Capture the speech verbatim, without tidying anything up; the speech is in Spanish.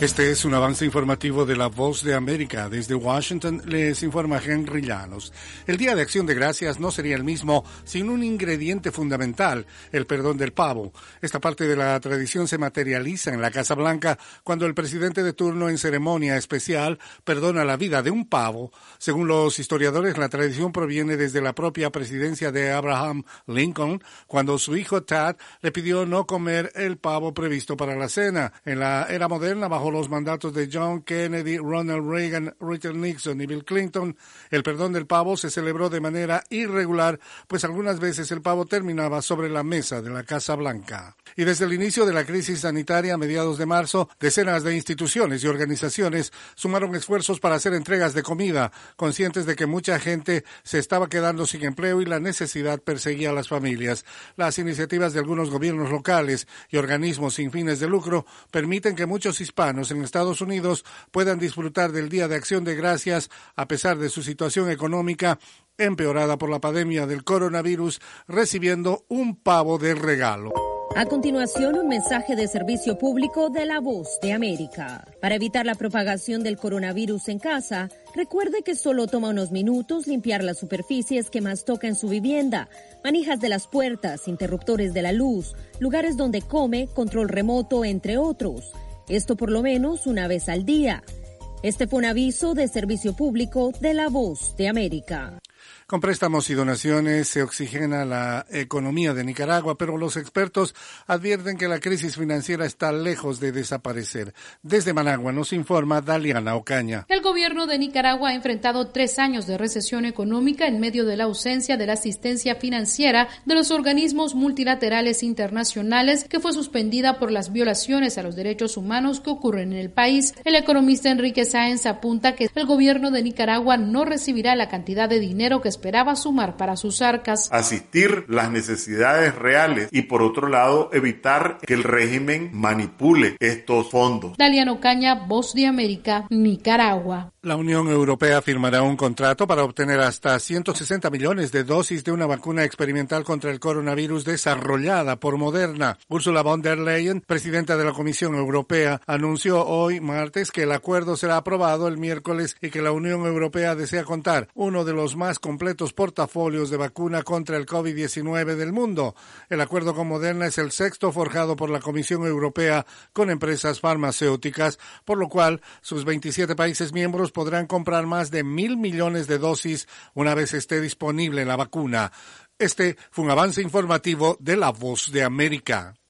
Este es un avance informativo de La Voz de América. Desde Washington les informa Henry Llanos. El Día de Acción de Gracias no sería el mismo sin un ingrediente fundamental, el perdón del pavo. Esta parte de la tradición se materializa en la Casa Blanca cuando el presidente de turno en ceremonia especial perdona la vida de un pavo. Según los historiadores, la tradición proviene desde la propia presidencia de Abraham Lincoln, cuando su hijo Tad le pidió no comer el pavo previsto para la cena. En la era moderna, bajo los mandatos de John Kennedy, Ronald Reagan, Richard Nixon y Bill Clinton, el perdón del pavo se celebró de manera irregular, pues algunas veces el pavo terminaba sobre la mesa de la Casa Blanca. Y desde el inicio de la crisis sanitaria a mediados de marzo, decenas de instituciones y organizaciones sumaron esfuerzos para hacer entregas de comida, conscientes de que mucha gente se estaba quedando sin empleo y la necesidad perseguía a las familias. Las iniciativas de algunos gobiernos locales y organismos sin fines de lucro permiten que muchos hispanos en Estados Unidos puedan disfrutar del Día de Acción de Gracias a pesar de su situación económica empeorada por la pandemia del coronavirus, recibiendo un pavo de regalo. A continuación, un mensaje de servicio público de La Voz de América. Para evitar la propagación del coronavirus en casa, recuerde que solo toma unos minutos limpiar las superficies que más toca en su vivienda, manijas de las puertas, interruptores de la luz, lugares donde come, control remoto, entre otros. Esto por lo menos una vez al día. Este fue un aviso de servicio público de La Voz de América. Con préstamos y donaciones se oxigena la economía de Nicaragua, pero los expertos advierten que la crisis financiera está lejos de desaparecer. Desde Managua nos informa Daliana Ocaña. El gobierno de Nicaragua ha enfrentado tres años de recesión económica en medio de la ausencia de la asistencia financiera de los organismos multilaterales internacionales, que fue suspendida por las violaciones a los derechos humanos que ocurren en el país. El economista Enrique Sáenz apunta que el gobierno de Nicaragua no recibirá la cantidad de dinero que esperaba sumar para sus arcas. Asistir las necesidades reales y, por otro lado, evitar que el régimen manipule estos fondos. Daliana Ocaña, Voz de América, Nicaragua. La Unión Europea firmará un contrato para obtener hasta ciento sesenta millones de dosis de una vacuna experimental contra el coronavirus desarrollada por Moderna. Ursula von der Leyen, presidenta de la Comisión Europea, anunció hoy martes que el acuerdo será aprobado el miércoles y que la Unión Europea desea contar uno de los más completos portafolios de vacuna contra el COVID diecinueve del mundo. El acuerdo con Moderna es el sexto forjado por la Comisión Europea con empresas farmacéuticas, por lo cual sus veintisiete países miembros podrán comprar más de mil millones de dosis una vez esté disponible la vacuna. Este fue un avance informativo de La Voz de América.